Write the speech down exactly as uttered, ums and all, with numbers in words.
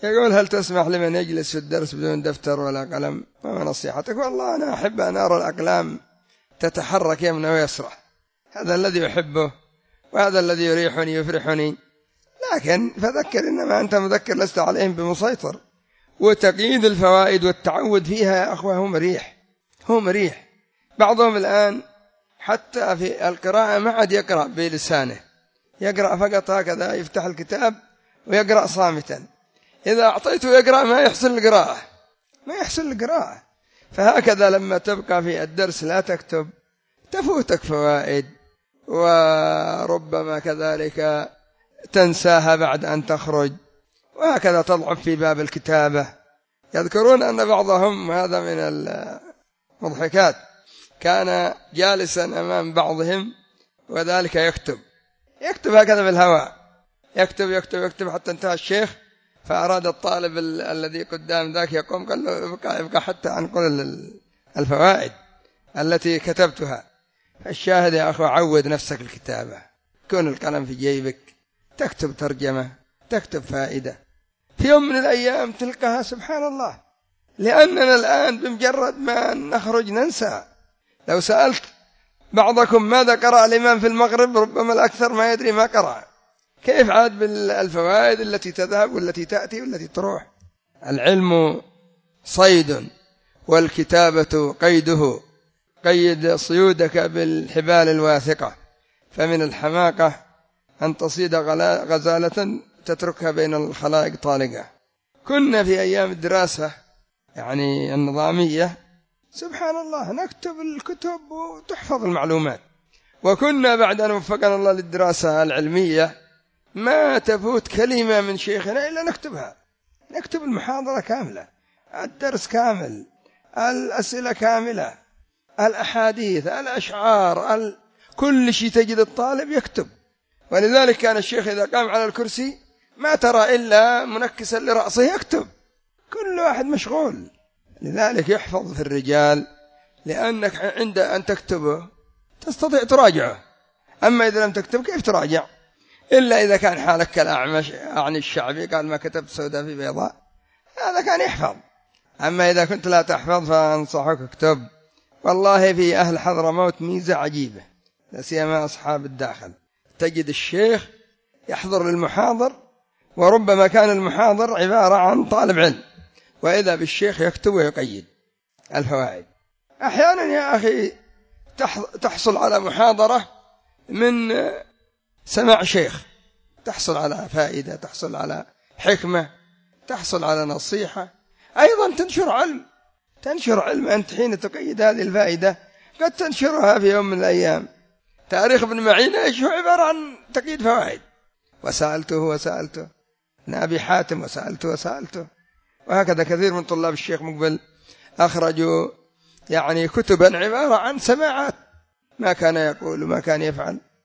يقول هل تسمح لمن يجلس في الدرس بدون دفتر ولا قلم؟ وما نصيحتك؟ والله أنا أحب أن أرى الأقلام تتحرك يمنى ويسرى، هذا الذي أحبه وهذا الذي يريحني يفرحني. لكن فذكر إنما أنت مذكر لست عليهم بمسيطر. وتقييد الفوائد والتعود فيها يا أخوة هو مريح، هو مريح. بعضهم الآن حتى في القراءة ما عاد يقرأ بلسانه، يقرأ فقط هكذا، يفتح الكتاب ويقرأ صامتا. إذا أعطيته يقرأ ما يحسن القراءة، ما يحسن القراءة. فهكذا لما تبقى في الدرس لا تكتب تفوتك فوائد، وربما كذلك تنساها بعد أن تخرج، وهكذا تضعف في باب الكتابة. يذكرون أن بعضهم، هذا من المضحكات، كان جالسا أمام بعضهم وذلك يكتب يكتب هكذا بالهواء، يكتب يكتب يكتب حتى انتهى الشيخ، فأراد الطالب ال الذي قدام ذاك يقوم، قال له ابقى, ابقى حتى أنقل الفوائد التي كتبتها. الشاهد يا أخو عود نفسك الكتابة، كون القلم في جيبك، تكتب ترجمة، تكتب فائدة، في يوم من الأيام تلقاها سبحان الله. لأننا الآن بمجرد ما نخرج ننسى. لو سألت بعضكم ماذا قرأ الإمام في المغرب ربما الأكثر ما يدري ما قرأ. كيف عاد بالفوائد التي تذهب والتي تأتي والتي تروح؟ العلم صيد والكتابة قيده، قيد صيودك بالحبال الواثقة. فمن الحماقة أن تصيد غزالة تتركها بين الخلائق طالقة. كنا في أيام الدراسة يعني النظامية سبحان الله نكتب الكتب وتحفظ المعلومات، وكنا بعد أن وفقنا الله للدراسة العلمية ما تفوت كلمة من شيخنا إلا نكتبها، نكتب المحاضرة كاملة، الدرس كامل، الأسئلة كاملة، الأحاديث، الأشعار، ال... كل شيء تجد الطالب يكتب. ولذلك كان الشيخ إذا قام على الكرسي ما ترى إلا منكسا لرأسه يكتب، كل واحد مشغول. لذلك يحفظ في الرجال، لأنك عند أن تكتبه تستطيع تراجعه، أما إذا لم تكتب كيف تراجع؟ إلا إذا كان حالك كالأعمش عن الشعبي قال ما كتبت سوداء في بيضاء، هذا كان يحفظ. أما إذا كنت لا تحفظ فأنصحك اكتب. والله في أهل حضرموت ميزة عجيبة، لا سيما أصحاب الداخل، تجد الشيخ يحضر للمحاضر وربما كان المحاضر عبارة عن طالب علم، وإذا بالشيخ يكتب ويقيد الفوائد. أحيانا يا أخي تحصل على محاضرة من سماع شيخ، تحصل على فائدة، تحصل على حكمة، تحصل على نصيحة، أيضا تنشر علم، تنشر علم. أنت حين تقيد هذه الفائدة قد تنشرها في يوم من الأيام. تاريخ ابن معين إيش هو؟ عبارة عن تقييد فوائد، وسألته وسألته، أبي حاتم وسألته وسألته، وهكذا كثير من طلاب الشيخ مقبل أخرجوا يعني كتبا عبارة عن سماعات، ما كان يقول وما كان يفعل.